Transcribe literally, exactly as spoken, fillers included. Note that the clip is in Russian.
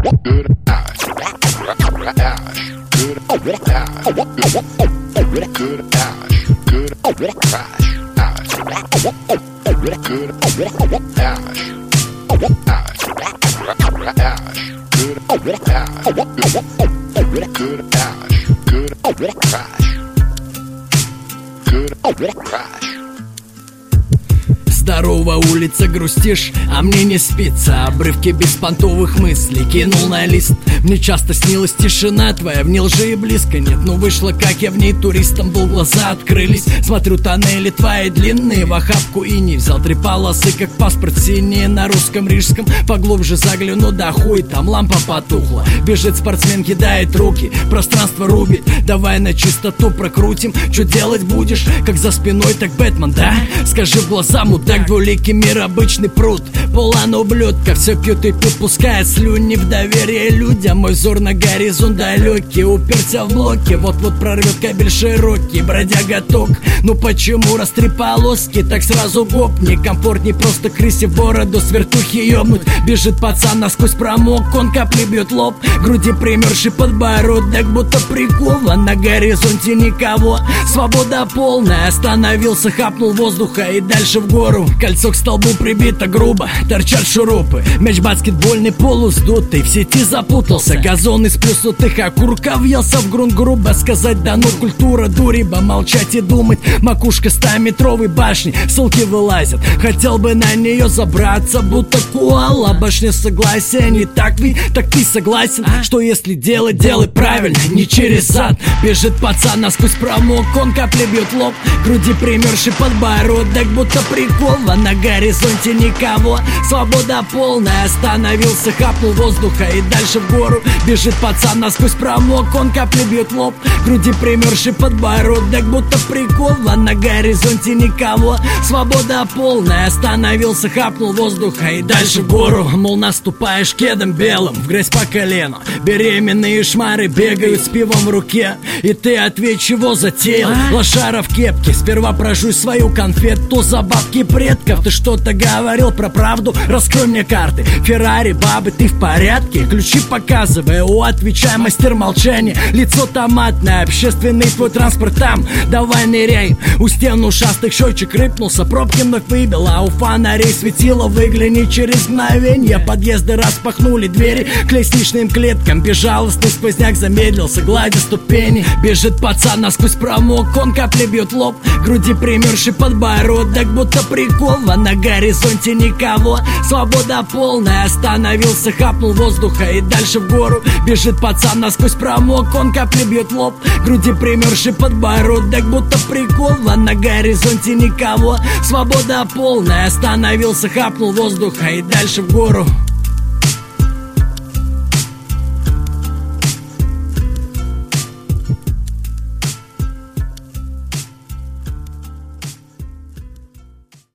Здорово, улица, грустишь, а мне не спится. Обрывки беспонтовых мыслей кинул на лист. Мне часто снилась тишина твоя, в ней лжи и близко нет. Но вышло, как я в ней туристом был, глаза открылись. Смотрю, тоннели твои длинные, в охапку и не взял три полосы, как паспорт синий на русском рижском. Поглубже загляну, да хуй, там лампа потухла. Бежит спортсмен, кидает руки, пространство рубит. Давай на чистоту прокрутим, что делать будешь? Как за спиной, так Бэтмен, да? Скажи в глаза, мудак, двуликий мир, обычный пруд. Полон ублюдка, все пьют и пьют, пускает слюни в доверие людям. Мой взор на горизонт далекий, уперся в блоки. Вот-вот прорвет кабель широкий, бродяга ток. Ну почему раз три полоски, так сразу гопни? Комфортней просто крысе в бороду с вертухи ёбнуть. Бежит пацан, насквозь промок, он капли бьет лоб. Груди примерший подбородок, будто прикол. А на горизонте никого, свобода полная. Остановился, хапнул воздуха и дальше в гору. Кольцо к столбу прибито грубо, торчат шурупы. Мяч баскетбольный полуздутый, в сети запутался. Газон из плюснутых окурков въелся в грунт, грубо сказать. Да ну культура дуриба, молчать и думать. Макушка стометровой башни, ссылки вылазят. Хотел бы на нее забраться, будто куала. Башня согласия, не так ведь? Так ты согласен, что если делать, делай правильно, не через зад. Бежит пацан, насквозь промок, он капли бьет лоб. Груди примерший подбородок, будто прикол. А на горизонте никого, свобода полная. Остановился, хапнул воздуха и дальше в гору. Бежит пацан, насквозь промок, он капли бьет лоб. Груди примерший подбородок, будто прикол. А на горизонте никого, свобода полная. Остановился, хапнул воздуха и дальше в гору. Мол, наступаешь кедом белым, в грязь по колено. Беременные шмары бегают с пивом в руке. И ты ответь, чего затеял? Лошара в кепке, сперва прожуй свою конфету за бабки предков. Ты что-то говорил про правду? Раскрой мне карты. Феррари, бабы, ты в порядке? Ключи показывай, о, отвечай, мастер молчания. Лицо томатное, общественный твой транспорт там. Давай ныряй, у стен ушастых счетчик рыпнулся, пробки вновь выбил, а у фонарей светило, выгляни через мгновенье. Подъезды распахнули двери к лестничным клеткам. Безжалостный сквозняк замедлился, гладя ступени. Бежит пацан, насквозь промок, он капли бьет лоб. Груди примерший подбородок, будто прикол. А на горизонте никого, свобода полная. Остановился, хапнул воздуха и дальше в гору. Бежит пацан, насквозь промок, он капли бьет лоб. Груди примерший подбородок, будто прикол. А на горизонте никого, свобода полная. Остановился, хапнул воздуха и дальше в гору.